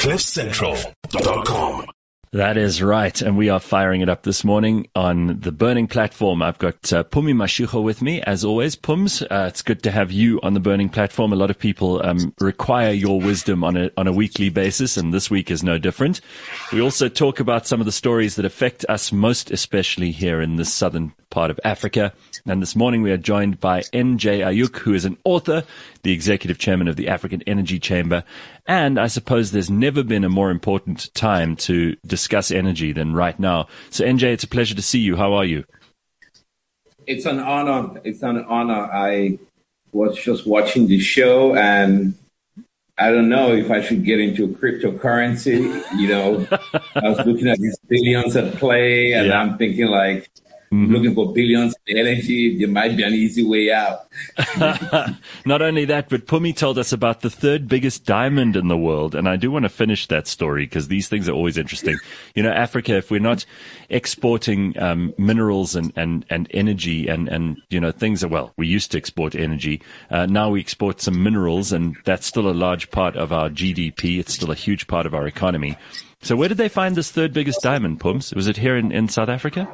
CliffCentral.com. That is right, and we are firing it up this morning on the Burning Platform. I've got Phumi Mashego with me, as always. Phums, it's good to have you on the Burning Platform. A lot of people require your wisdom on a weekly basis, and this week is no different. We also talk about some of the stories that affect us most, especially here in the southern part of Africa. And this morning we are joined by NJ Ayuk, who is an author, the executive chairman of the African Energy Chamber. And I suppose there's never been a more important time to discuss energy than right now. So NJ, it's a pleasure to see you. How are you? It's an honor. It's an honor. I was just watching the show and I don't know if I should get into cryptocurrency. You know, I was looking at these billions at play and I'm thinking like, looking for billions in energy, there might be an easy way out. Not only that, but Phumi told us about the third biggest diamond in the world. And I do want to finish that story because these things are always interesting. You know, Africa, if we're not exporting minerals and energy and, you know, things well, we used to export energy. Now we export some minerals, and that's still a large part of our GDP. It's still a huge part of our economy. So where did they find this third biggest diamond, Phums? Was it here in South Africa?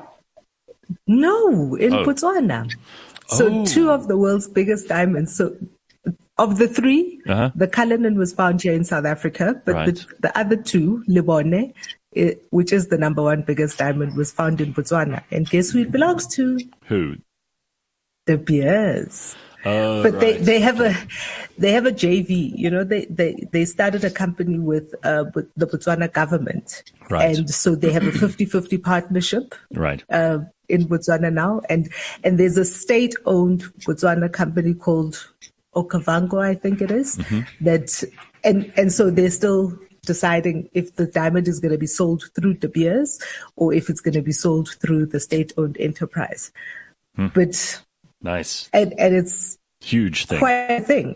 No, in Botswana. So two of the world's biggest diamonds. So of the three, the Cullinan was found here in South Africa, but the other two, Lebone, which is the number one biggest diamond, was found in Botswana. And guess who it belongs to? Who? De Beers. Oh, but they have a JV. You know, they started a company with the Botswana government, and so they have a 50-50 partnership. Right. In Botswana now, and there's a state-owned Botswana company called Okavango, I think it is, that and so they're still deciding if the diamond is going to be sold through De Beers or if it's going to be sold through the state-owned enterprise. But nice, and it's huge thing, quite a thing.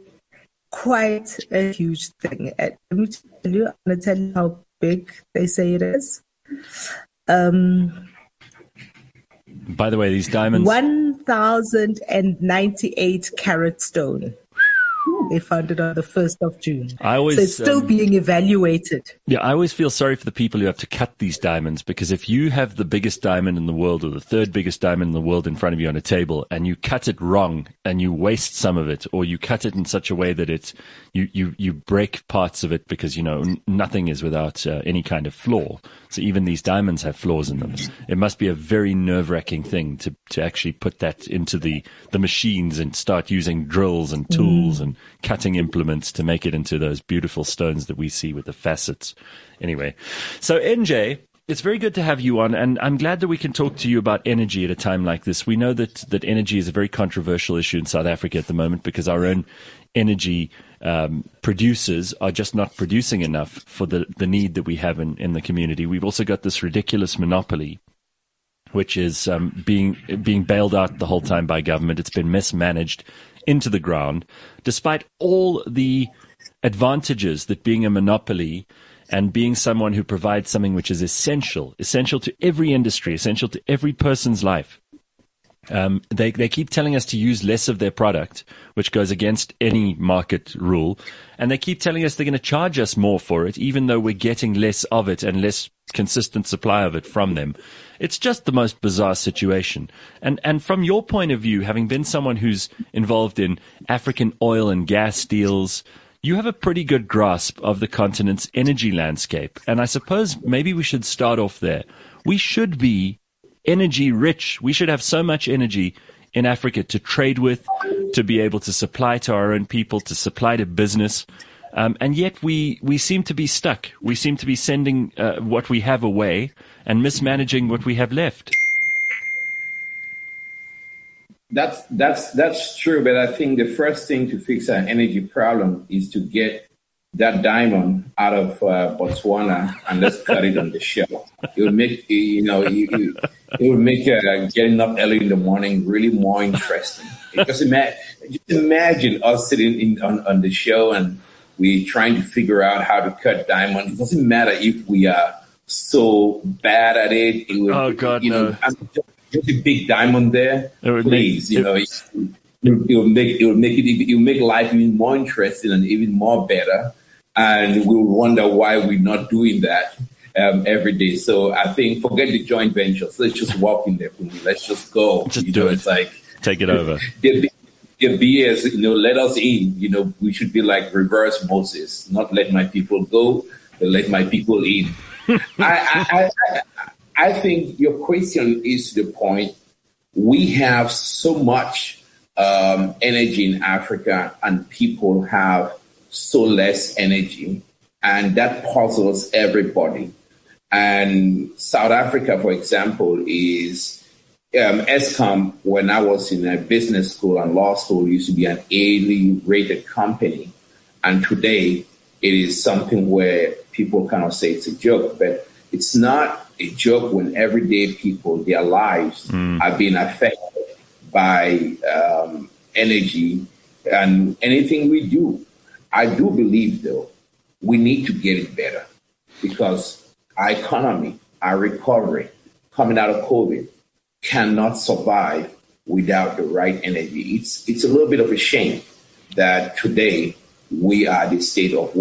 Quite a huge thing. Let me tell you, I'm going to tell you how big they say it is. By the way, these diamonds... 1,098 carat stone. They found it on the 1st of June. So it's still being evaluated. Yeah, I always feel sorry for the people who have to cut these diamonds, because if you have the biggest diamond in the world or the third biggest diamond in the world in front of you on a table and you cut it wrong and you waste some of it, or you cut it in such a way that you break parts of it because, you know, nothing is without any kind of flaw. So even these diamonds have flaws in them. It must be a very nerve-wracking thing to actually put that into the machines and start using drills and tools and cutting implements to make it into those beautiful stones that we see with the facets. Anyway, so NJ, it's very good to have you on, and I'm glad that we can talk to you about energy at a time like this. We know that energy is a very controversial issue in South Africa at the moment because our own energy producers are just not producing enough for the need that we have in the community. We've also got this ridiculous monopoly, which is being bailed out the whole time by government. It's been mismanaged into the ground, despite all the advantages that being a monopoly and being someone who provides something which is essential to every industry, essential to every person's life. They keep telling us to use less of their product, which goes against any market rule. And they keep telling us they're going to charge us more for it, even though we're getting less of it and less consistent supply of it from them. It's just the most bizarre situation. And from your point of view, having been someone who's involved in African oil and gas deals, you have a pretty good grasp of the continent's energy landscape. And I suppose maybe we should start off there. We should be energy rich. We should have so much energy in Africa to trade with, to be able to supply to our own people, to supply to business. And yet we seem to be stuck. We seem to be sending what we have away and mismanaging what we have left. That's true, but I think the first thing to fix our energy problem is to get that diamond out of Botswana and let's cut it on the shelf. It will make it will make getting up early in the morning really more interesting. Because just imagine us sitting on the show and we're trying to figure out how to cut diamond. It doesn't matter if we are so bad at it. It would, oh God, no! Just a big diamond there, please. It will make life even more interesting and even more better. And we'll wonder why we're not doing that every day. So I think forget the joint ventures. Let's just walk in there. Let's just go. Just do it. It's like take it over. The BS, let us in. We should be like reverse Moses, not let my people go, but let my people in. I think your question is to the point. We have so much energy in Africa, and people have so less energy, and that puzzles everybody. And South Africa, for example, is Eskom. When I was in a business school and law school, used to be an A rated company, and today it is something where people kind of say it's a joke, but it's not a joke when everyday people, their lives are being affected by energy and anything we do. I do believe, though, we need to get it better because our economy, our recovery coming out of COVID cannot survive without the right energy. It's a little bit of a shame that today we are the state of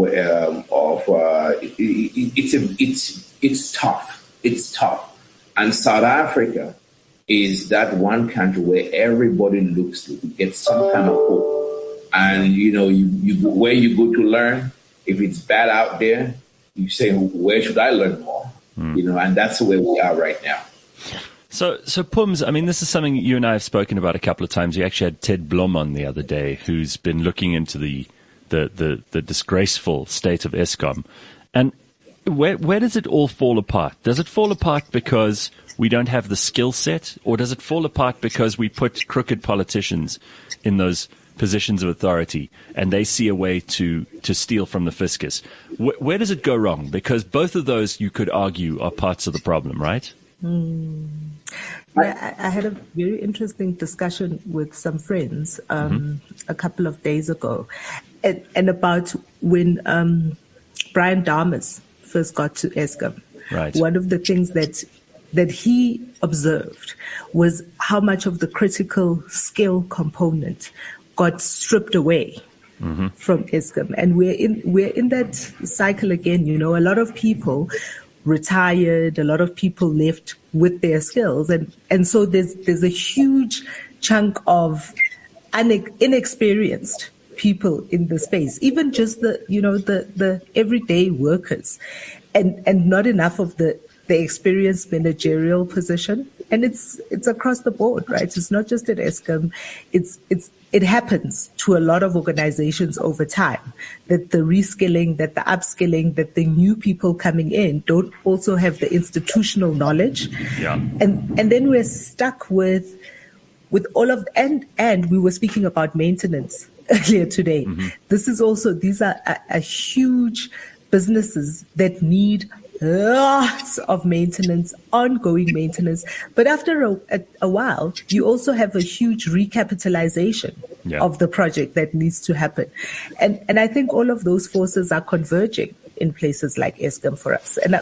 it's tough. It's tough. And South Africa is that one country where everybody looks to get some kind of hope. And, you where you go to learn, if it's bad out there, you say, where should I learn more? And that's where we are right now. So Pums, I mean, this is something you and I have spoken about a couple of times. You actually had Ted Blom on the other day, who's been looking into the disgraceful state of Eskom. And where does it all fall apart? Does it fall apart because we don't have the skill set, or does it fall apart because we put crooked politicians in those positions of authority and they see a way to steal from the fiscus? Where does it go wrong? Because both of those, you could argue, are parts of the problem, right? Yeah, I had a very interesting discussion with some friends a couple of days ago, and about when Brian Damas first got to Eskom. Right. One of the things that he observed was how much of the critical skill component got stripped away from Eskom, and we're in that cycle again. A lot of people retired, a lot of people left with their skills, and so there's a huge chunk of inexperienced people in the space, even just the everyday workers, and not enough of the experienced managerial position. And it's across the board, right? It's not just at Eskom. It happens to a lot of organizations over time, that the reskilling, that the upskilling, that the new people coming in don't also have the institutional knowledge. Yeah. And then we're stuck with all of, and we were speaking about maintenance earlier today. These are a huge businesses that need lots of maintenance, ongoing maintenance. But after a while, you also have a huge recapitalization of the project that needs to happen. And I think all of those forces are converging in places like Eskom for us. And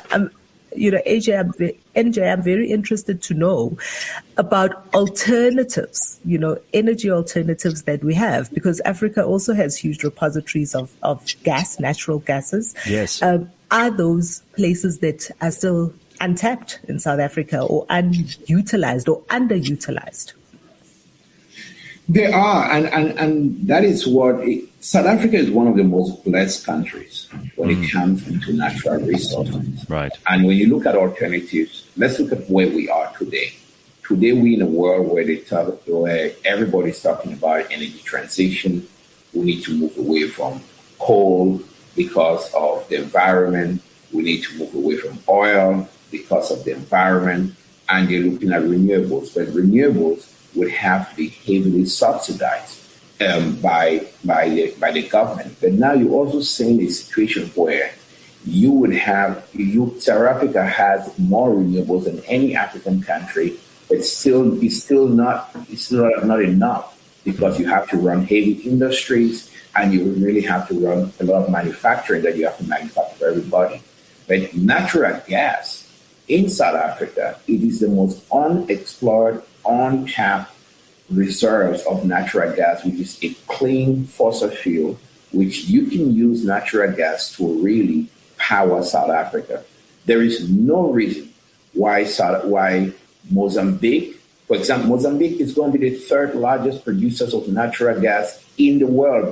NJ, I'm very interested to know about alternatives, energy alternatives that we have, because Africa also has huge repositories of gas, natural gases. Yes. Are those places that are still untapped in South Africa, or unutilized or underutilized? They are, and that is what South Africa is one of the most blessed countries when it comes into natural resources. Right. And when you look at alternatives, let's look at where we are today. Today, we're in a world where everybody's talking about energy transition. We need to move away from coal because of the environment. We need to move away from oil because of the environment. And you're looking at renewables, but renewables would have to be heavily subsidized by the government. But now you're also seeing a situation where you would have, South Africa has more renewables than any African country, but it's still not enough, because you have to run heavy industries and you really have to run a lot of manufacturing that you have to manufacture for everybody. But natural gas in South Africa, it is the most unexplored, untapped reserves of natural gas, which is a clean fossil fuel which you can use natural gas to really power South Africa. There is no reason why Mozambique, for example, Mozambique is going to be the third largest producers of natural gas in the world,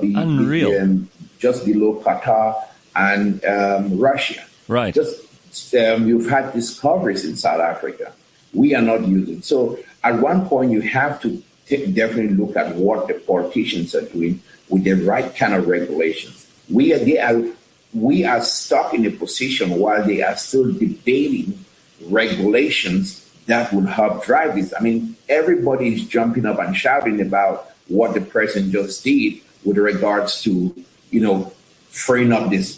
just below Qatar and Russia. Right. You've had discoveries in South Africa. We are not using. So at one point, you have to definitely look at what the politicians are doing with the right kind of regulations. We are stuck in a position while they are still debating regulations that will help drive this. I mean, everybody is jumping up and shouting about what the president just did with regards to, freeing up this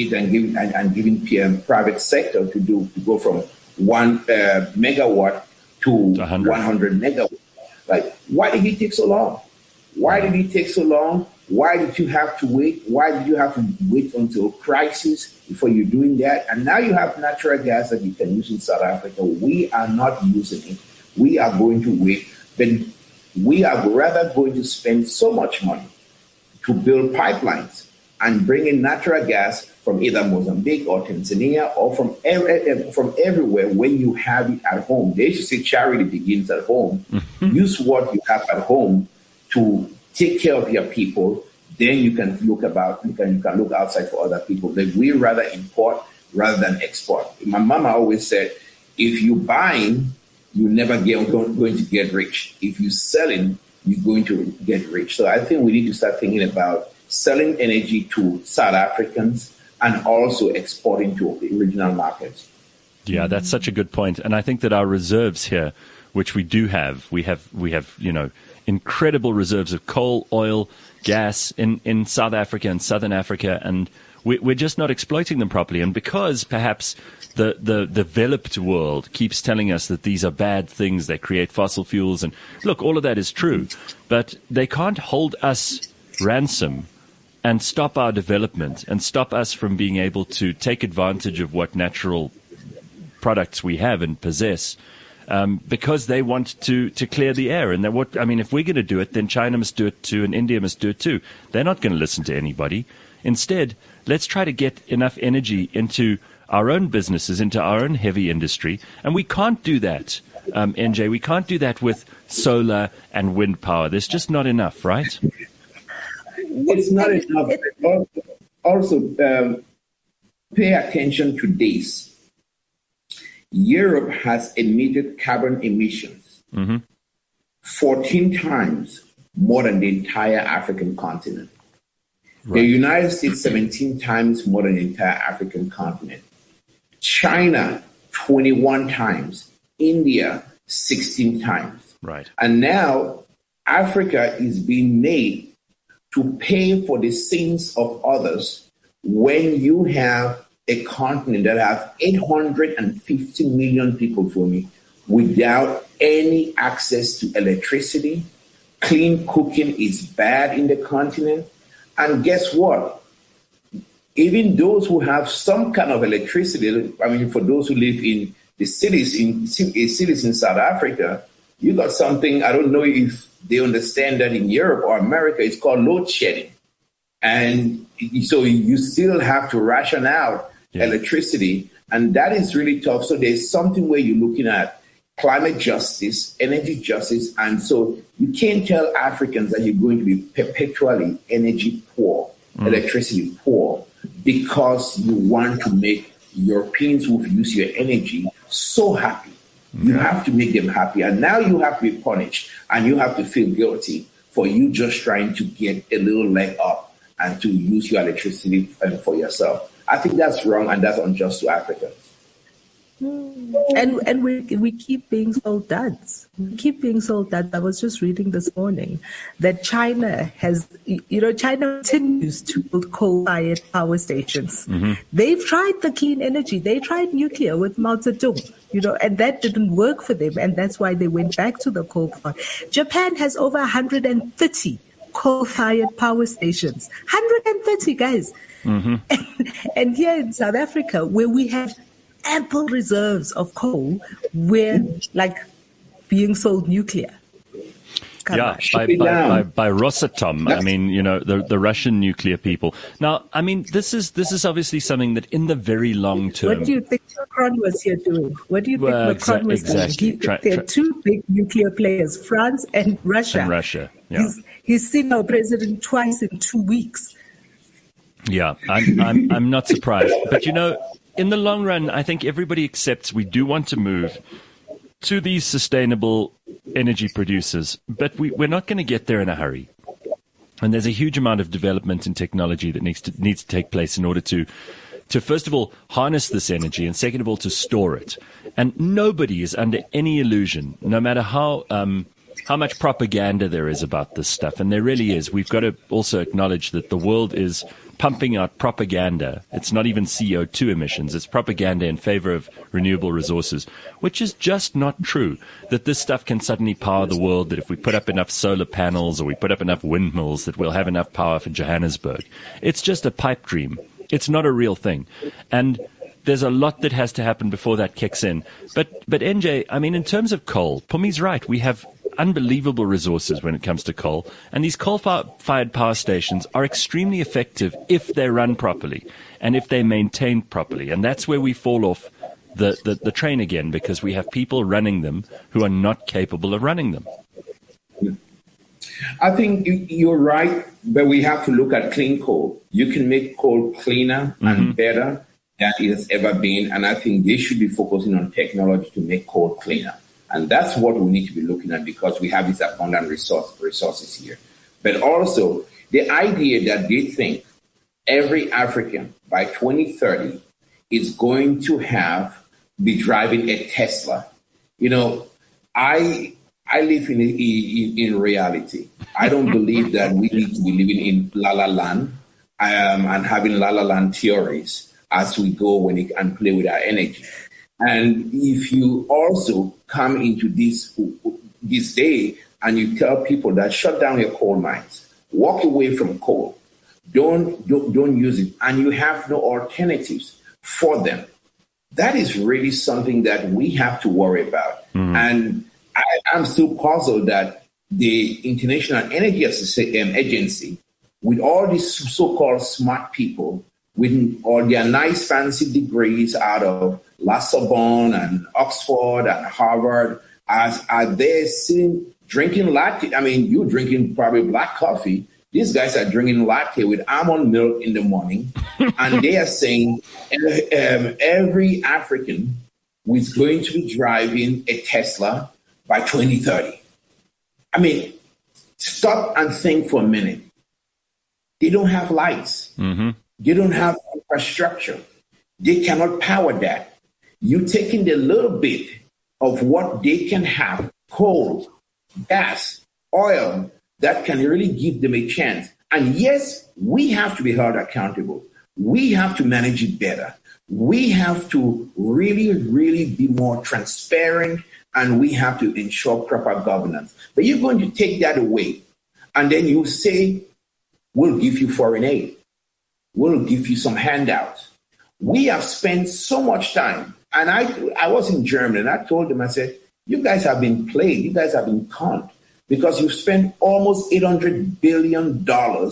and giving private sector to go from 1 megawatt to 100 megawatt. Like, why did he take so long? Why did he take so long? Why did you have to wait? Why did you have to wait until crisis before you're doing that? And now you have natural gas that you can use in South Africa. We are not using it. We are going to wait. But we are rather going to spend so much money to build pipelines and bring in natural gas from either Mozambique or Tanzania or from everywhere when you have it at home. They used to say charity begins at home. Mm-hmm. Use what you have at home to take care of your people. Then you can look outside for other people. But we rather import rather than export. My mama always said, if you're buying, you're never going to get rich. If you're selling, you're going to get rich. So I think we need to start thinking about selling energy to South Africans and also exporting to the regional markets. Yeah, that's such a good point. And I think that our reserves here, which we do have, we have, incredible reserves of coal, oil, gas in South Africa and Southern Africa, and we're just not exploiting them properly. And because perhaps the developed world keeps telling us that these are bad things, they create fossil fuels, and look, all of that is true, but they can't hold us ransom and stop our development and stop us from being able to take advantage of what natural products we have and possess, because they want to clear the air. And if we're going to do it, then China must do it too, and India must do it too. They're not going to listen to anybody. Instead, let's try to get enough energy into our own businesses, into our own heavy industry. And we can't do that, NJ. We can't do that with solar and wind power. There's just not enough, right? It's not enough. Also, pay attention to this. Europe has emitted carbon emissions 14 times more than the entire African continent. Right. The United States, 17 times more than the entire African continent. China, 21 times. India, 16 times. Right. And now Africa is being made to pay for the sins of others when you have a continent that has 850 million people without any access to electricity. Clean cooking is bad in the continent. And guess what? Even those who have some kind of electricity, for those who live in the cities in South Africa, you got something, I don't know if they understand that in Europe or America, it's called load shedding. And so you still have to ration out electricity, and that is really tough. So there's something where you're looking at climate justice, energy justice, and so you can't tell Africans that you're going to be perpetually energy poor, electricity poor, because you want to make Europeans who use your energy so happy. You have to make them happy, and now you have to be punished, and you have to feel guilty for you just trying to get a little leg up and to use your electricity for yourself. I think that's wrong, and that's unjust to Africans. And we keep being sold duds. We keep being sold duds. I was just reading this morning that China continues to build coal-fired power stations. Mm-hmm. They've tried the clean energy. They tried nuclear with Mao Zedong, and that didn't work for them. And that's why they went back to the coal power. Japan has over 130 coal-fired power stations. 130, guys. Mm-hmm. And here in South Africa, where we have ample reserves of coal, we're like being sold nuclear. come Yeah, by Rosatom. I mean, the Russian nuclear people. Now, I mean, this is obviously something that in the very long term. What do you think Macron was here doing? What do you think Macron was doing? There are two big nuclear players, France and Russia. Yeah. He's seen our president twice in 2 weeks. Yeah, I'm not surprised. But, in the long run, I think everybody accepts we do want to move to these sustainable energy producers, but we're not going to get there in a hurry. And there's a huge amount of development and technology that needs to take place in order to first of all harness this energy, and second of all to store it. And nobody is under any illusion, no matter how much propaganda there is about this stuff, and there really is. We've got to also acknowledge that the world is pumping out propaganda. It's not even CO2 emissions. It's propaganda in favor of renewable resources, which is just not true, that this stuff can suddenly power the world, that if we put up enough solar panels or we put up enough windmills, that we'll have enough power for Johannesburg. It's just a pipe dream. It's not a real thing. And there's a lot that has to happen before that kicks in. But NJ, I mean, in terms of coal, Pumi's right. We have unbelievable resources when it comes to coal, and these coal-fired power stations are extremely effective if they're run properly and if they're maintained properly. And that's where we fall off the train again, because we have people running them who are not capable of running them. I think you're right, but we have to look at clean coal. You can make coal cleaner and better than it has ever been, and I think they should be focusing on technology to make coal cleaner. And that's what we need to be looking at, because we have these abundant resources here. But also, the idea that they think every African by 2030 is going to be driving a Tesla. I live in reality. I don't believe that we need to be living in La La Land and having La La Land theories as we go and play with our energy. And if you also come into this day and you tell people that shut down your coal mines, walk away from coal, don't use it, and you have no alternatives for them, that is really something that we have to worry about. And I'm still puzzled that the International Energy Agency, with all these so-called smart people, with all their nice fancy degrees out of La Sorbonne and Oxford and Harvard, are they sitting drinking latte? I mean, you're drinking probably black coffee. These guys are drinking latte with almond milk in the morning, and they are saying every African is going to be driving a Tesla by 2030. I mean, stop and think for a minute. They don't have lights. They don't have infrastructure. They cannot power that. You're taking the little bit of what they can have, coal, gas, oil, that can really give them a chance. And yes, we have to be held accountable. We have to manage it better. We have to really, really be more transparent, and we have to ensure proper governance. But you're going to take that away, and then you say, we'll give you foreign aid. We'll give you some handouts. We have spent so much time, and I was in Germany, and I told them, I said, you guys have been played. You guys have been conned, because you've spent almost $800 billion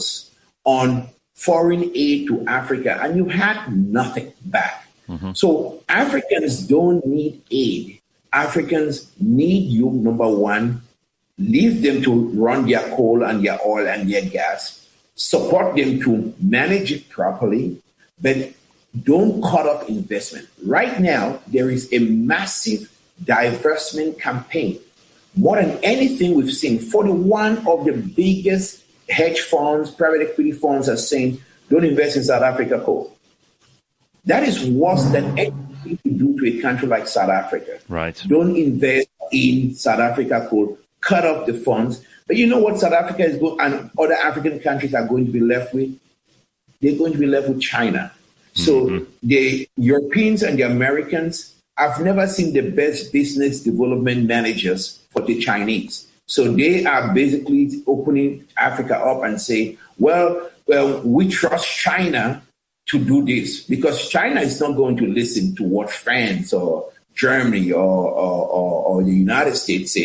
on foreign aid to Africa, and you had nothing back. So Africans don't need aid. Africans need you, number one, leave them to run their coal and their oil and their gas, support them to manage it properly, but don't cut off investment. Right now, there is a massive divestment campaign. More than anything we've seen, 41 of the biggest hedge funds, private equity funds are saying, don't invest in South Africa coal. That is worse than anything to do to a country like South Africa. Right. Don't invest in South Africa coal, cut off the funds. But you know what South Africa is going, and other African countries are going to be left with? They're going to be left with China. So the Europeans and the Americans, I've never seen the best business development managers for the Chinese. So they are basically opening Africa up and say, well, we trust China to do this, because China is not going to listen to what France or Germany or the United States says.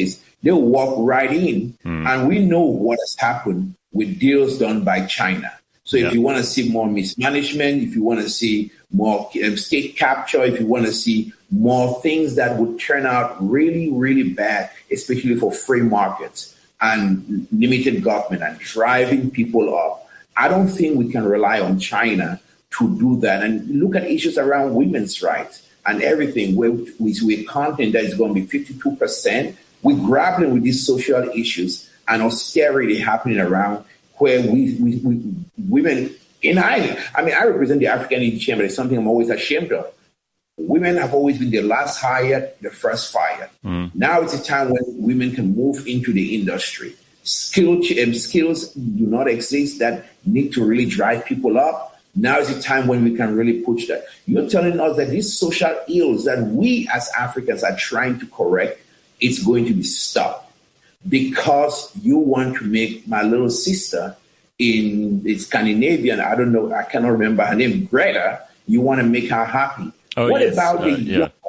They'll walk right in. And we know what has happened with deals done by China. So if you want to see more mismanagement, if you want to see more state capture, if you want to see more things that would turn out really, really bad, especially for free markets and limited government and driving people up, I don't think we can rely on China to do that. And look at issues around women's rights and everything. We're content that is going to be 52%. We're grappling with these social issues and austerity happening around where we women in Ireland. I mean, I represent the African Energy Chamber. It's something I'm always ashamed of. Women have always been the last hired, the first fired. Now it's a time when women can move into the industry. Skills do not exist that need to really drive people up. Now is the time when we can really push that. You're telling us that these social ills that we as Africans are trying to correct, it's going to be stopped because you want to make my little sister in Scandinavian, I don't know, I cannot remember her name, Greta, you want to make her happy. What about the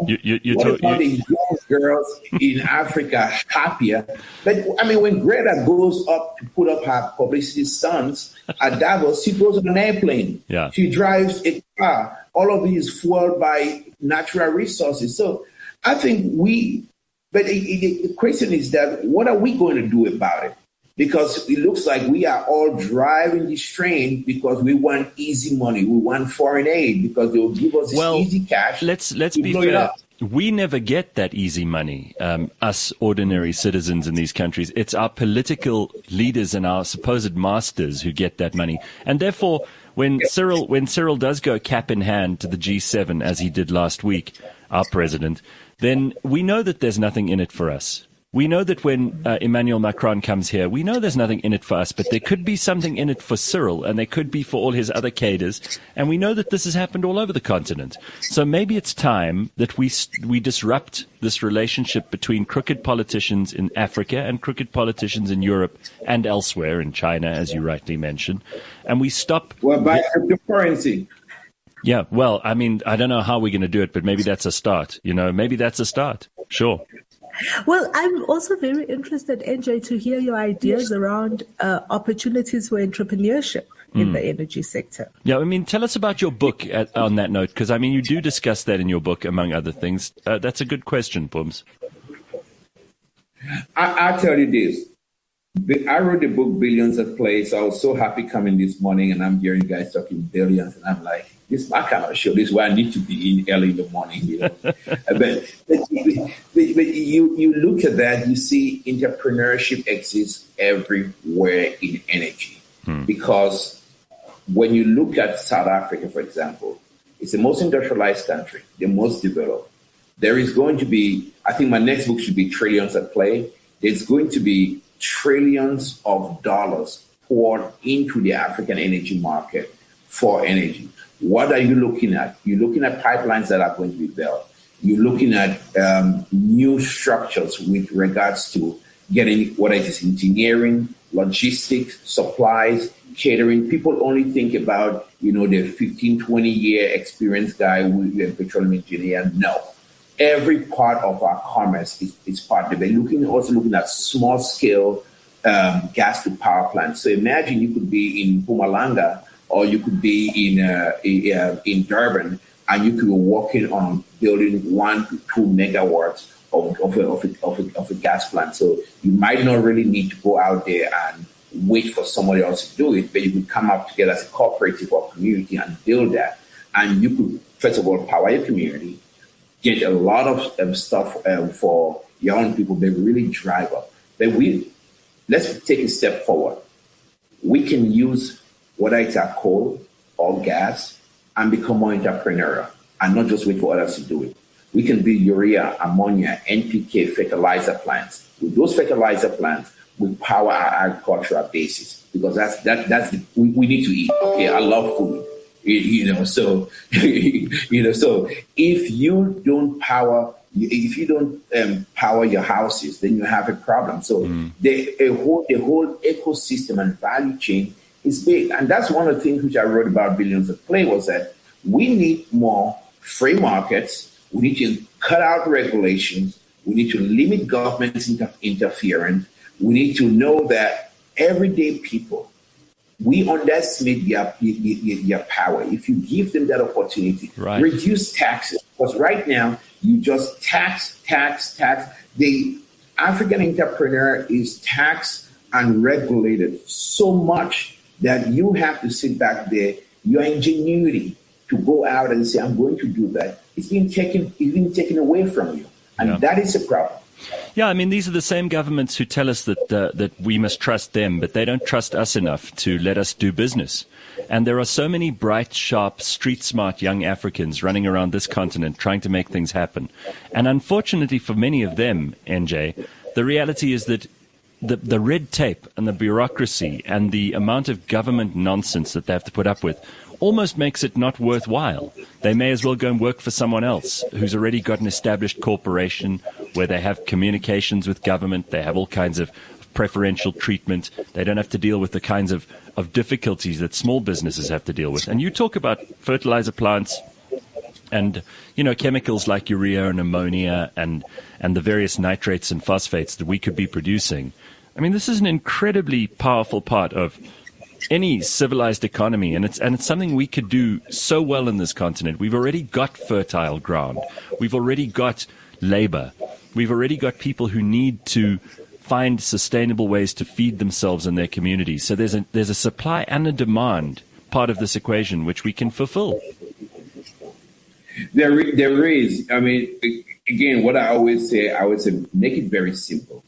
young girls in Africa happier? But I mean, when Greta goes up to put up her publicity stunts at Davos, she goes on an airplane. Yeah. She drives a car. All of it is fueled by natural resources. So I think but the question is that what are we going to do about it? Because it looks like we are all driving this train because we want easy money. We want foreign aid because they will give us this easy cash. Let's be fair. We never get that easy money, us ordinary citizens in these countries. It's our political leaders and our supposed masters who get that money. And therefore, when Cyril does go cap in hand to the G7, as he did last week, our president, then we know that there's nothing in it for us. We know that when Emmanuel Macron comes here, we know there's nothing in it for us, but there could be something in it for Cyril, and there could be for all his other cadres. And we know that this has happened all over the continent. So maybe it's time that we disrupt this relationship between crooked politicians in Africa and crooked politicians in Europe and elsewhere, in China, as you rightly mentioned. And we stop... Well, by cryptocurrency. Yeah, well, I mean, I don't know how we're going to do it, but maybe that's a start. Maybe that's a start. Sure. Well, I'm also very interested, NJ, to hear your ideas around opportunities for entrepreneurship in the energy sector. Yeah, I mean, tell us about your book on that note, because, I mean, you do discuss that in your book, among other things. That's a good question, Pums. I'll tell you this. I wrote the book Billions at Play, so I was so happy coming this morning, and I'm hearing you guys talking billions, and I'm like, this is my kind of show. This is where I need to be in early in the morning, but you look at that, you see entrepreneurship exists everywhere in energy. Because when you look at South Africa, for example, it's the most industrialized country, the most developed. There is going to be, I think my next book should be Trillions at Play. There's going to be trillions of dollars poured into the African energy market for energy. What are you looking at? You're looking at pipelines that are going to be built. You're looking at new structures with regards to getting, what it is, engineering, logistics, supplies, catering. People only think about, the 15, 20-year experienced guy who is a petroleum engineer. No. Every part of our commerce is part of it. Also looking at small-scale gas to power plants. So imagine you could be in Mpumalanga or you could be in Durban, and you could be working on building 1 to 2 megawatts of a gas plant. So you might not really need to go out there and wait for somebody else to do it, but you could come up together as a cooperative or community and build that. And you could, first of all, power your community, get a lot of stuff for your own people, but really drive up. But let's take a step forward. We can use whether it's our coal or gas and become more entrepreneurial and not just wait for others to do it. We can build urea, ammonia, NPK fertilizer plants. With those fertilizer plants, we power our agricultural basis because we need to eat. Okay, I love food. So if you don't power your houses, then you have a problem. So the whole ecosystem and value chain is big, and that's one of the things which I wrote about Billions at Play was that we need more free markets. We need to cut out regulations. We need to limit government's interference. We need to know that everyday people, we underestimate their power. If you give them that opportunity, reduce taxes. Because right now, you just tax. The African entrepreneur is taxed and regulated so much that you have to sit back there. Your ingenuity to go out and say, I'm going to do that, it's been taken away from you. And that is a problem. Yeah, I mean, these are the same governments who tell us that we must trust them, but they don't trust us enough to let us do business. And there are so many bright, sharp, street-smart young Africans running around this continent trying to make things happen. And unfortunately for many of them, NJ, the reality is that the red tape and the bureaucracy and the amount of government nonsense that they have to put up with almost makes it not worthwhile. They may as well go and work for someone else who's already got an established corporation where they have communications with government, they have all kinds of preferential treatment, they don't have to deal with the kinds of difficulties that small businesses have to deal with. And you talk about fertilizer plants and, chemicals like urea and ammonia and the various nitrates and phosphates that we could be producing. I mean, this is an incredibly powerful part of any civilized economy, and it's something we could do so well in this continent. We've already got fertile ground. We've already got labor. We've already got people who need to find sustainable ways to feed themselves and their communities. So there's a supply and a demand part of this equation which we can fulfill. There is. I mean, again, what I would say, make it very simple.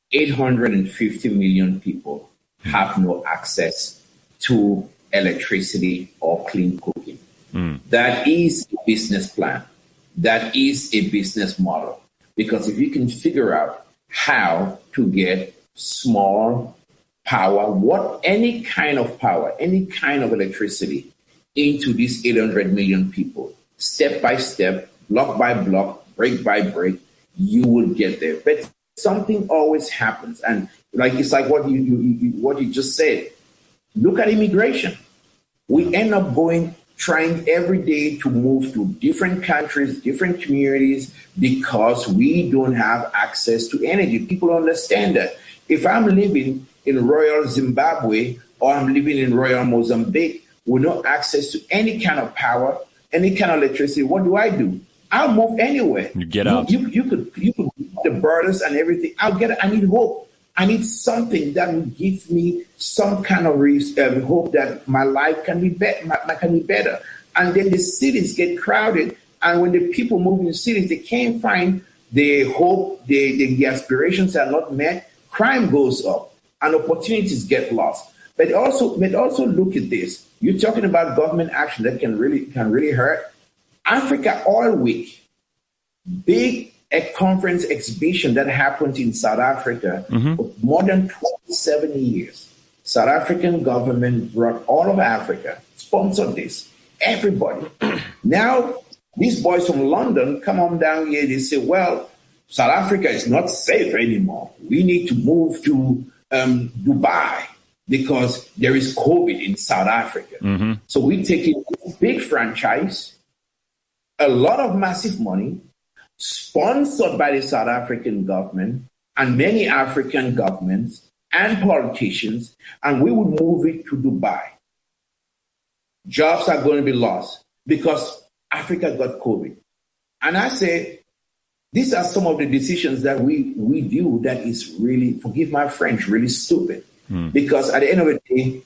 850 million people have no access to electricity or clean cooking. That is a business plan. That is a business model. Because if you can figure out how to get small power, any kind of power, any kind of electricity into these 800 million people, step by step, block by block, break by break, you will get there. But something always happens. And it's like what you just said. Look at immigration. We end up trying every day to move to different countries, different communities, because we don't have access to energy. People understand that. If I'm living in Royal Zimbabwe or I'm living in Royal Mozambique with no access to any kind of power, any kind of electricity, what do? I'll move anywhere. You get out. You could the borders and everything. I need hope. I need something that will give me some kind of hope that my life can be better. And then the cities get crowded, and when the people move in the cities, they can't find the hope, the aspirations are not met. Crime goes up, and opportunities get lost. But also look at this. You're talking about government action that can really hurt. Africa Oil Week, big conference exhibition that happened in South Africa for more than 27 years. South African government brought all of Africa, sponsored this, everybody. Now, these boys from London come on down here, they say, well, South Africa is not safe anymore. We need to move to Dubai because there is COVID in South Africa. So we take a big franchise, a lot of massive money, sponsored by the South African government and many African governments and politicians, and we would move it to Dubai. Jobs are going to be lost because Africa got COVID. And I say, these are some of the decisions that we do that is really, forgive my French, really stupid. Because at the end of the day,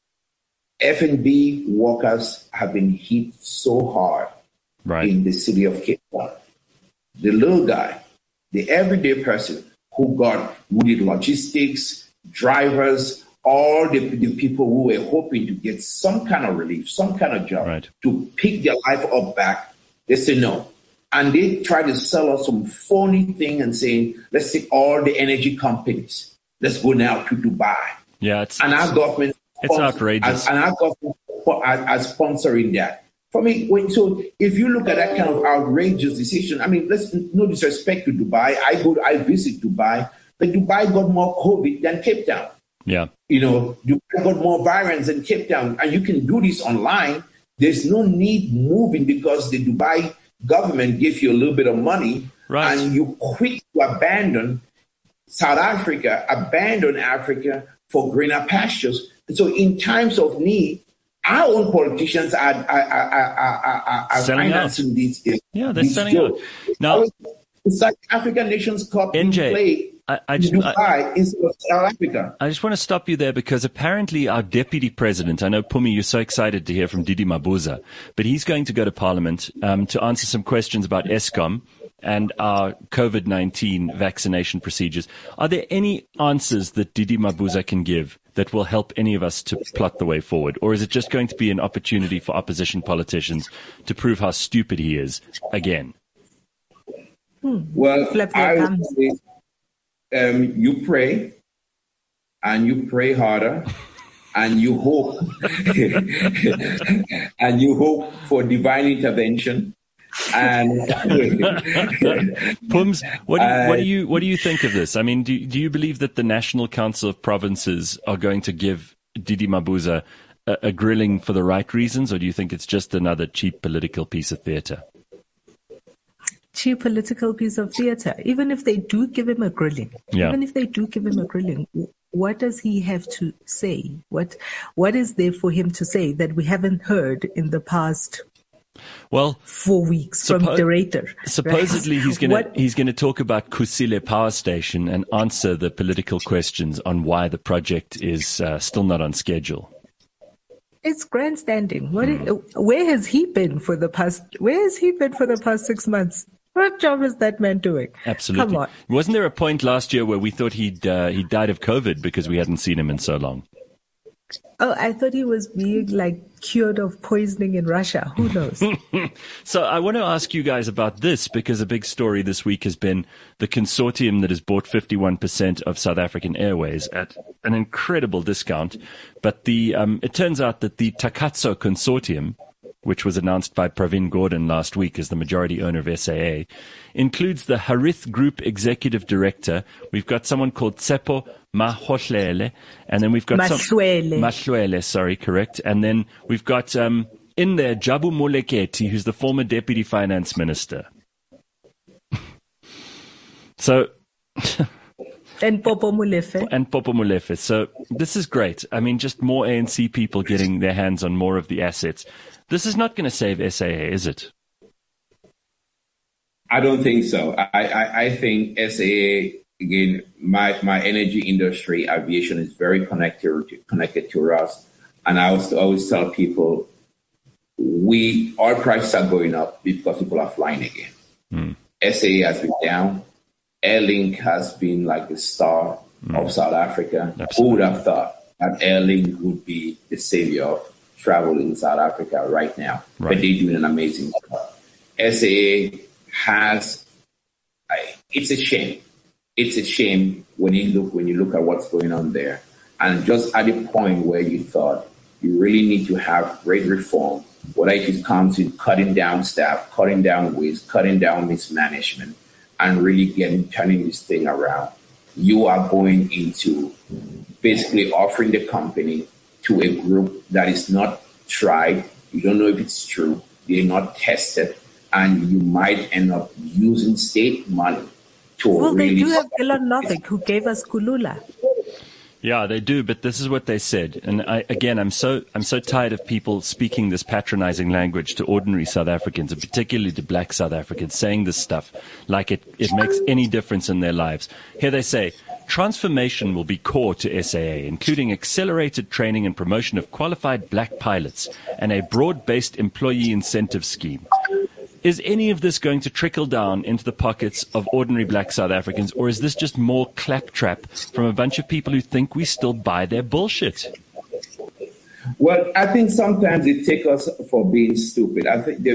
F&B workers have been hit so hard in the city of Cape Town. The little guy, the everyday person who did logistics, drivers, all the people who were hoping to get some kind of relief, some kind of job to pick their life up back, they say no. And they try to sell us some phony thing and saying, let's take all the energy companies. Let's go now to Dubai. Yeah, our government it's outrageous. And our government are sponsoring that. For me, so if you look at that kind of outrageous decision, I mean, let's no disrespect to Dubai. I visit Dubai, but Dubai got more COVID than Cape Town. Yeah. Dubai got more variants than Cape Town, and you can do this online. There's no need moving because the Dubai government gives you a little bit of money Right. And you quick to abandon South Africa, abandon Africa for greener pastures. So in times of need, our own politicians are financing these. Yeah, they're selling out. Now, it's like African Nations Cup being played in Dubai instead of South Africa. I just want to stop you there because apparently our deputy president, I know, Pumi, you're so excited to hear from Didi Mabuza, but he's going to go to Parliament to answer some questions about Eskom and our COVID-19 vaccination procedures. Are there any answers that Didi Mabuza can give that will help any of us to plot the way forward? Or is it just going to be an opportunity for opposition politicians to prove how stupid he is again? Well, I would say you pray, and you pray harder, and you hope, and you hope for divine intervention. And Pums, what do you think of this? I mean, do you believe that the National Council of Provinces are going to give Didi Mabuza a grilling for the right reasons, or do you think it's just another cheap political piece of theatre? Cheap political piece of theatre. Even if they do give him a grilling, what does he have to say? What is there for him to say that we haven't heard in the past 4 weeks from Director? Supposedly he's gonna talk about Kusile Power Station and answer the political questions on why the project is still not on schedule. It's grandstanding. Where has he been for the past 6 months? What job is that man doing? Absolutely. Come on. Wasn't there a point last year where we thought he died of COVID because we hadn't seen him in so long? Oh, I thought he was being cured of poisoning in Russia. Who knows? So I want to ask you guys about this because a big story this week has been the consortium that has bought 51% of South African Airways at an incredible discount. But it turns out that the Takatso consortium, which was announced by Pravin Gordhan last week as the majority owner of SAA, includes the Harith Group Executive Director. We've got someone called Tsepo Mahohlele, and then we've got Mahloele, sorry, correct. And then we've got in there Jabu Moleketi, who's the former Deputy Finance Minister. So And Popo Molefe. So this is great. I mean, just more ANC people getting their hands on more of the assets. This is not going to save SAA, is it? I don't think so. I think SAA, again, my energy industry, aviation is very connected to us. And I always tell people, oil prices are going up because people are flying again. SAA has been down. Airlink has been like the star of South Africa. Absolutely. Who would have thought that Airlink would be the savior of travel in South Africa right now? Right. But they're doing an amazing job. SAA has, it's a shame. It's a shame when you look at what's going on there. And just at the point where you thought you really need to have great reform, whether it comes in cutting down staff, cutting down waste, cutting down mismanagement, and really turning this thing around, you are going into basically offering the company to a group that is not tried. You don't know if it's true. They're not tested. And you might end up using state money to they do have Elon Novick, who gave us Kulula. Yeah, they do, but this is what they said. And I'm so tired of people speaking this patronizing language to ordinary South Africans, and particularly to black South Africans, saying this stuff like it makes any difference in their lives. Here they say, transformation will be core to SAA, including accelerated training and promotion of qualified black pilots and a broad-based employee incentive scheme. Is any of this going to trickle down into the pockets of ordinary black South Africans, or is this just more claptrap from a bunch of people who think we still buy their bullshit? Well, I think sometimes it takes us for being stupid. I think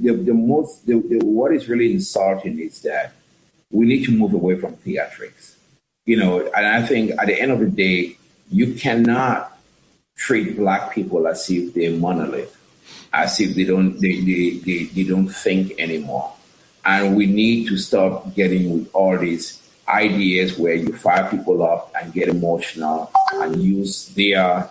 what is really insulting is that we need to move away from theatrics. And I think at the end of the day, you cannot treat black people as if they're monolith, as if they don't think anymore. And we need to stop getting with all these ideas where you fire people up and get emotional and use their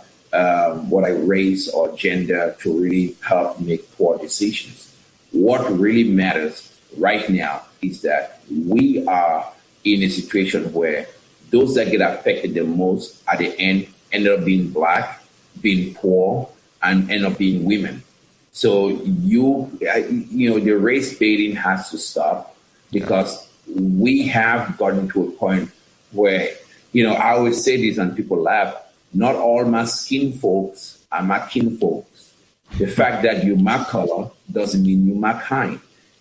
race or gender to really help make poor decisions. What really matters right now is that we are in a situation where those that get affected the most at the end up being Black, being poor, and end up being women. So the race baiting has to stop, because we have gotten to a point where, I always say this and people laugh, not all my skin folks are my kin folks. The fact that you're my color doesn't mean you're my kind.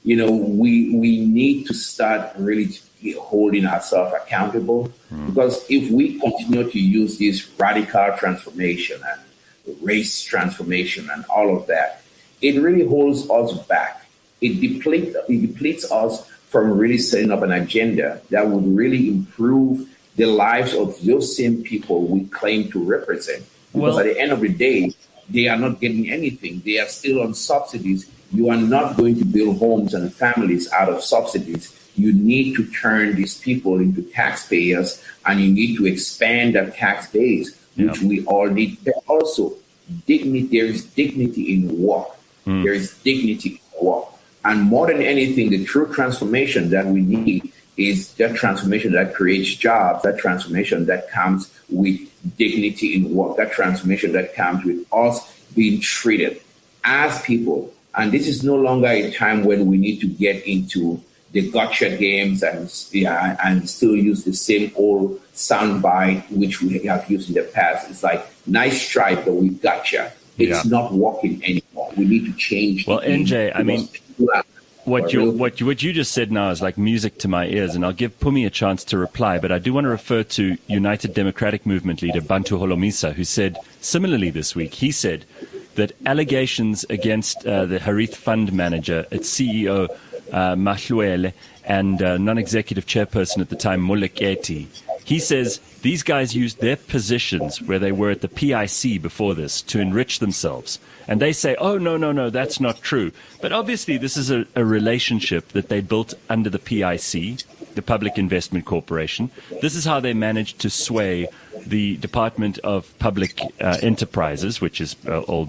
We need to start really holding ourselves accountable, because if we continue to use this radical transformation and race transformation and all of that, it really holds us back. It depletes us from really setting up an agenda that would really improve the lives of those same people we claim to represent. Because at the end of the day, they are not getting anything. They are still on subsidies. You are not going to build homes and families out of subsidies. You need to turn these people into taxpayers, and you need to expand that tax base, which we all need. But also, there is dignity in work. There is dignity in work. And more than anything, the true transformation that we need is that transformation that creates jobs, that transformation that comes with dignity in work, that transformation that comes with us being treated as people. And this is no longer a time when we need to get into the gotcha games and still use the same old soundbite which we have used in the past. It's like, nice try, but we gotcha. It's not working anymore. We need to change. Well, NJ, I mean, what you just said now is like music to my ears, and I'll give Phumi a chance to reply, but I do want to refer to United Democratic Movement leader Bantu Holomisa, who said similarly this week. He said that allegations against the Harith Fund manager, its CEO, Mahluele, and non-executive chairperson at the time, Moleketi, he says these guys used their positions where they were at the PIC before this to enrich themselves. And they say, oh, no, that's not true. But obviously this is a relationship that they built under the PIC, the Public Investment Corporation. This is how they managed to sway the Department of Public Enterprises, which is old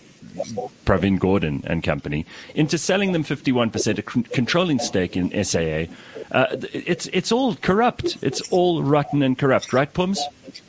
Pravin Gordhan and company, into selling them 51%, a controlling stake in SAA. It's all corrupt. It's all rotten and corrupt, right, Pums?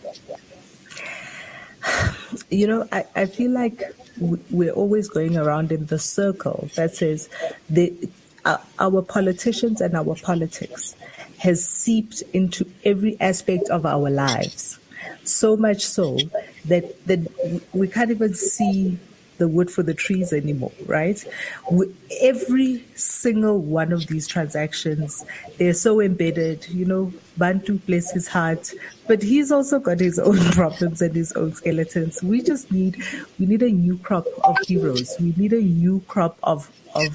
I feel like we're always going around in the circle that says our politicians and our politics has seeped into every aspect of our lives, so much so that we can't even see the wood for the trees anymore, right? Every single one of these transactions, they're so embedded. Bantu, bless his heart, but he's also got his own problems and his own skeletons. We need a new crop of heroes. We need a new crop of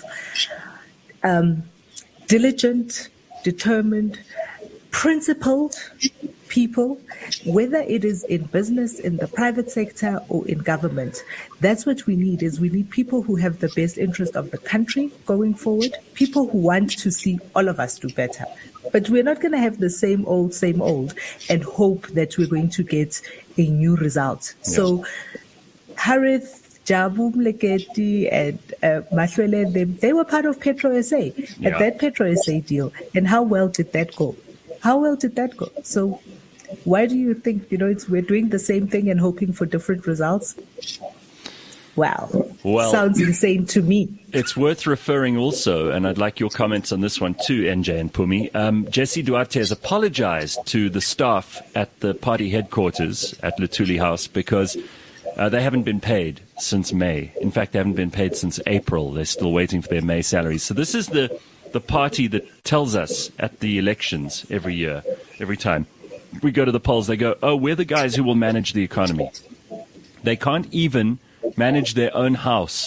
diligent, determined, principled people, whether it is in business, in the private sector, or in government. That's what we need. We need people who have the best interest of the country going forward, people who want to see all of us do better. But we're not going to have the same old, and hope that we're going to get a new result. Yeah. So Harith, Jabu Moleketi, and Mahluele, they were part of Petro SA at that Petro SA deal. And how well did that go? So why do you think, we're doing the same thing and hoping for different results? Wow. Sounds insane to me. It's worth referring also, and I'd like your comments on this one too, NJ and Phumi. Jesse Duarte has apologized to the staff at the party headquarters at Luthuli House because they haven't been paid since May. In fact, they haven't been paid since April. They're still waiting for their May salaries. So this is the party that tells us at the elections every year, every time we go to the polls, they go, oh, we're the guys who will manage the economy. They can't even manage their own house.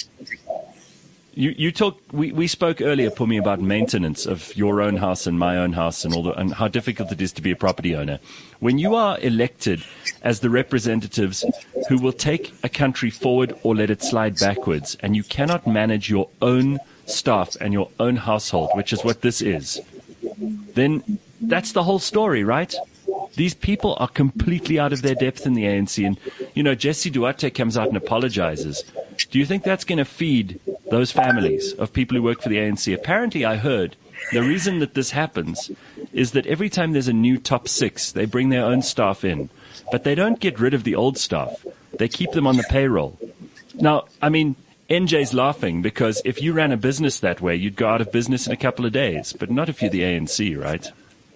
We spoke earlier, Phumi, about maintenance of your own house and my own house and how difficult it is to be a property owner. When you are elected as the representatives who will take a country forward or let it slide backwards, and you cannot manage your own staff and your own household, which is what this is, then that's the whole story, right? These people are completely out of their depth in the ANC. And, Jesse Duarte comes out and apologizes. Do you think that's going to feed those families of people who work for the ANC. Apparently, I heard the reason that this happens is that every time there's a new top 6, they bring their own staff in, but they don't get rid of the old staff. They keep them on the payroll. Now, I mean, NJ's laughing because if you ran a business that way, you'd go out of business in a couple of days, but not if you're the ANC, right?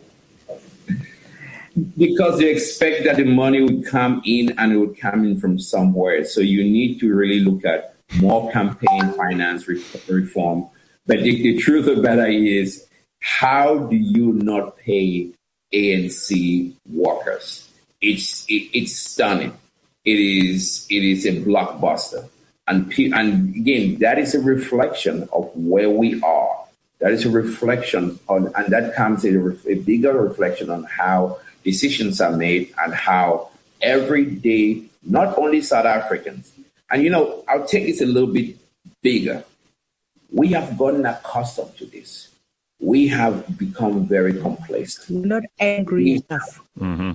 Because they expect that the money would come in and it would come in from somewhere. So you need to really look at more campaign finance reform. But the truth of the matter is, how do you not pay ANC workers? It's stunning. It is a blockbuster. And again, that is a reflection of where we are. That is a reflection on, and that comes a bigger reflection on how decisions are made and how every day, not only South Africans, and I'll take this a little bit bigger. We have gotten accustomed to this. We have become very complacent. We're not angry enough. Mm-hmm.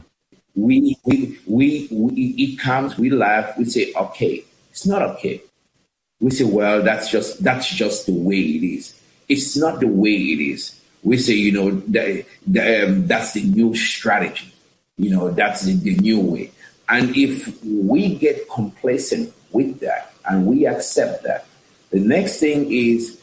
It comes, we laugh, we say, okay, it's not okay. We say, well, that's just the way it is. It's not the way it is. We say, that's the new strategy. That's the new way. And if we get complacent with that and we accept that, the next thing is,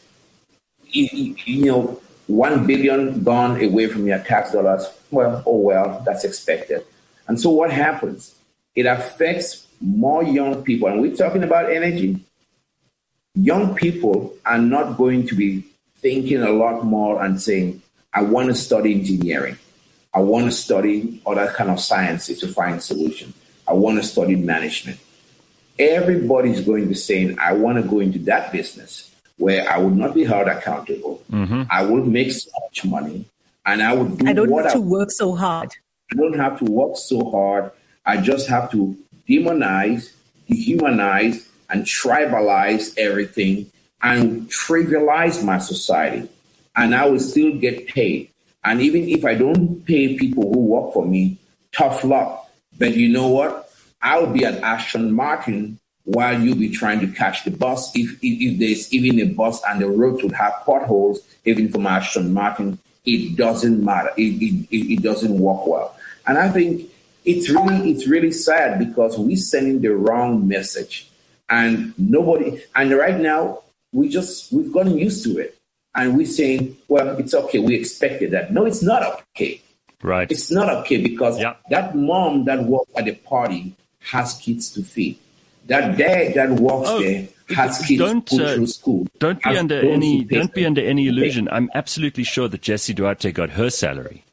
1 billion gone away from your tax dollars. Well, that's expected. And so what happens? It affects more young people. And we're talking about energy. Young people are not going to be thinking a lot more and saying, I want to study engineering. I want to study other kind of sciences to find solutions. I want to study management. Everybody's going to be saying, I want to go into that business where I would not be held accountable. Mm-hmm. I will make so much money and I would do I don't have to work so hard. I don't have to work so hard. I just have to demonize, dehumanize, and tribalize everything and trivialize my society. And I will still get paid. And even if I don't pay people who work for me, tough luck. But you know what? I'll be at Aston Martin while you'll be trying to catch the bus. If there's even a bus and the roads would have potholes, even from Aston Martin, it doesn't matter. It doesn't work well. And I think it's really sad because we're sending the wrong message. And right now, we've gotten used to it. And we're saying, well, it's okay. We expected that. No, it's not okay. Right. It's not okay because that mom that works at the party has kids to feed. That dad that works there has kids to put through school. Don't be under any illusion. I'm absolutely sure that Jessie Duarte got her salary.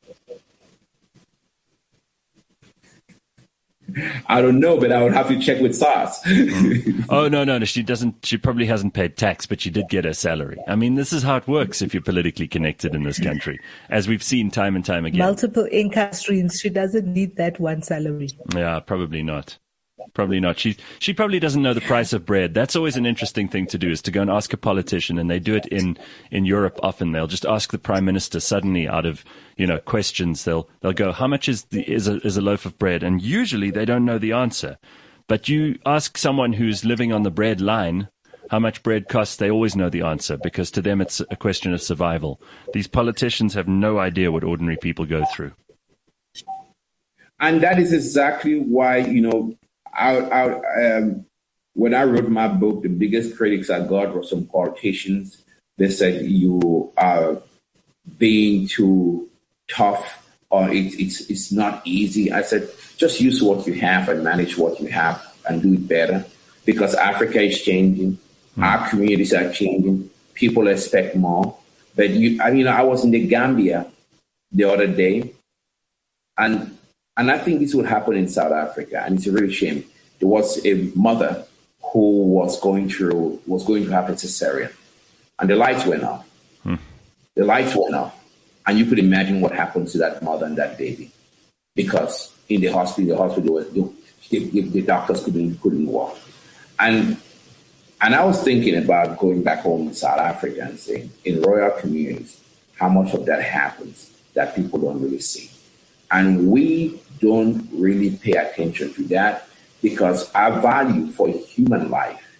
I don't know, but I would have to check with SARS. Oh, no, she doesn't. She probably hasn't paid tax, but she did get her salary. I mean, this is how it works if you're politically connected in this country, as we've seen time and time again. Multiple income streams. She doesn't need that one salary. Yeah, probably not. Probably not. She probably doesn't know the price of bread. That's always an interesting thing to do, is to go and ask a politician, and they do it in Europe often. They'll just ask the prime minister suddenly out of questions. They'll go, how much is a loaf of bread? And usually they don't know the answer. But you ask someone who's living on the bread line how much bread costs, they always know the answer, because to them it's a question of survival. These politicians have no idea what ordinary people go through. And that is exactly why, when I wrote my book, the biggest critics I got were some politicians. They said you are being too tough, or it's not easy. I said, just use what you have and manage what you have and do it better, because Africa is changing. Our communities are changing. People expect more. But I was in the Gambia the other day, and I think this would happen in South Africa, and it's a real shame. There was a mother who was going to have a cesarean, and the lights went off. The lights went off, and you could imagine what happened to that mother and that baby, because in the hospital the doctors couldn't walk, and I was thinking about going back home in South Africa and saying, in rural communities, how much of that happens that people don't really see, and we don't really pay attention to that. Because our value for human life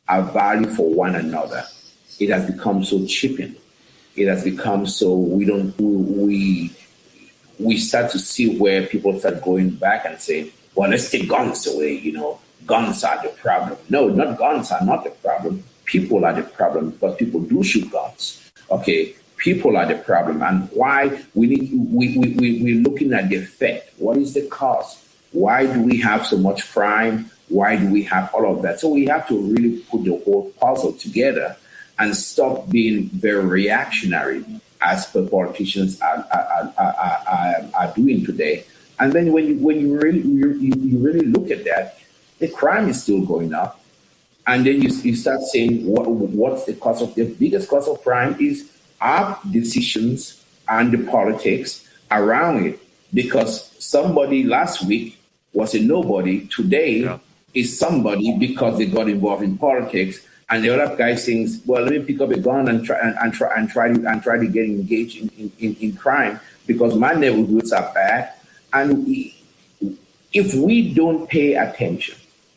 our value for one another, it has become so cheapened. It has become so we start to see where people start going back and saying, well, let's take guns away. Guns are the problem. No, not guns are not the problem. People are the problem because people do shoot guns. Okay, people are the problem, and why we're looking at the effect. What is the cause? Why do we have so much crime? Why do we have all of that? So we have to really put the whole puzzle together and stop being very reactionary as per politicians are doing today. And then when you really look at that, the crime is still going up. And then you start saying what's the cause of the biggest cause of crime is our decisions and the politics around it. Because somebody last week was a nobody, today is somebody because they got involved in politics. And the other guy thinks, well, let me pick up a gun and try to get engaged in crime because my neighborhoods are bad. And if we don't pay attention,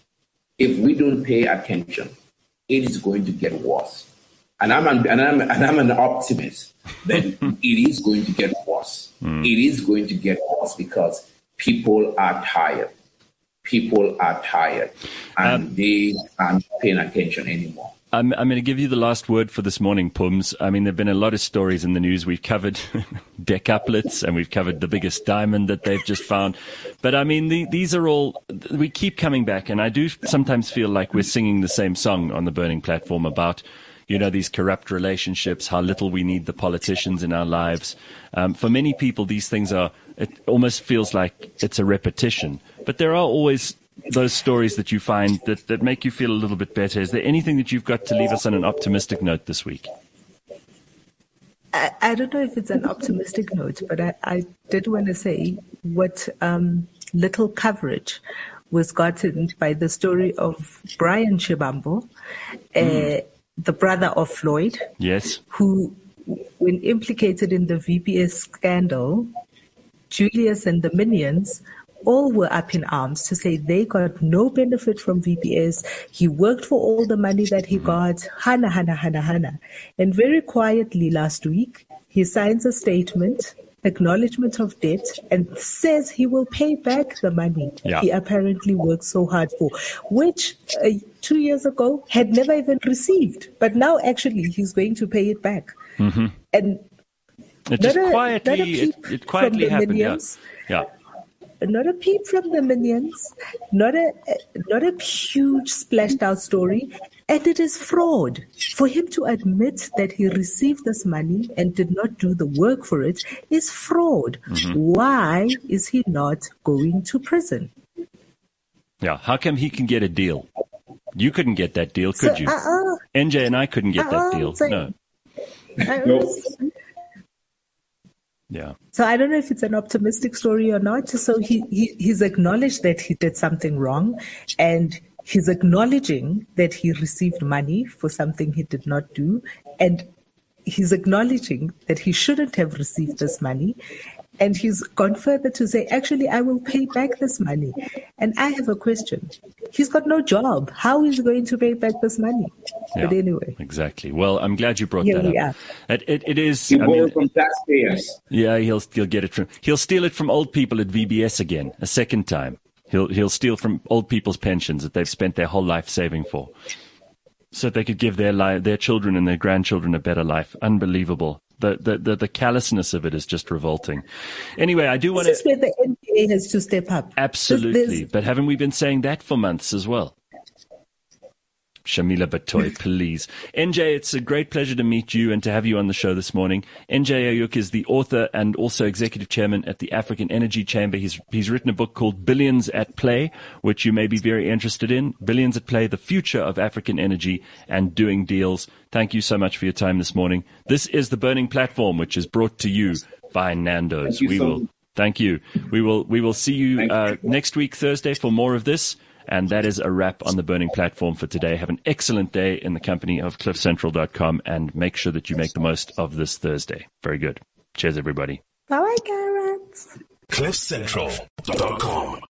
it is going to get worse. And I'm an optimist that it is going to get worse. It is going to get worse because people are tired. People are tired, and they aren't paying attention anymore. I'm going to give you the last word for this morning, Pums. I mean, there have been a lot of stories in the news. We've covered decaplets and we've covered the biggest diamond that they've just found. But I mean, these are all, we keep coming back, and I do sometimes feel like we're singing the same song on the Burning Platform about, these corrupt relationships, how little we need the politicians in our lives. For many people, these things it almost feels like it's a repetition. But there are always those stories that you find that make you feel a little bit better. Is there anything that you've got to leave us on an optimistic note this week? I don't know if it's an optimistic note, but I did want to say what little coverage was gotten by the story of Brian Chibambo, the brother of Floyd, yes, who, when implicated in the VPS scandal, Julius and the minions all were up in arms to say they got no benefit from VPS. He worked for all the money that he got. Hana. And very quietly last week, he signs a statement, acknowledgement of debt, and says he will pay back the money he apparently worked so hard for, which 2 years ago had never even received. But now actually he's going to pay it back. Mm-hmm. And it just quietly happened. Minions, yeah. Not a peep from the minions, not a huge splashed out story, and it is fraud. For him to admit that he received this money and did not do the work for it is fraud. Mm-hmm. Why is he not going to prison? Yeah, how come he can get a deal? You couldn't get that deal, could you? NJ and I couldn't get that deal. No. Yeah. So I don't know if it's an optimistic story or not. So he's acknowledged that he did something wrong, and he's acknowledging that he received money for something he did not do, and he's acknowledging that he shouldn't have received this money. And he's gone further to say, actually, I will pay back this money. And I have a question. He's got no job. How is he going to pay back this money? Yeah, but anyway. Exactly. Well, I'm glad you brought that up. It is. He borrowed from taxpayers. Yeah, he'll get it he'll steal it from old people at VBS again, a second time. He'll steal from old people's pensions that they've spent their whole life saving for, so that they could give their children and their grandchildren a better life. Unbelievable. The callousness of it is just revolting. Anyway, I do want to... This is where the NPA has to step up. Absolutely. But haven't we been saying that for months as well? Shamila Batoy, please. NJ, it's a great pleasure to meet you and to have you on the show this morning. NJ Ayuk is the author and also executive chairman at the African Energy Chamber. He's written a book called Billions at Play, which you may be very interested in. Billions at Play, the future of African energy and doing deals. Thank you so much for your time this morning. This is the Burning Platform, which is brought to you by Nando's. Thank you. We will see you next week, Thursday, for more of this. And that is a wrap on the Burning Platform for today. Have an excellent day in the company of CliffCentral.com, and make sure that you make the most of this Thursday. Very good. Cheers, everybody. Bye-bye, carrots. CliffCentral.com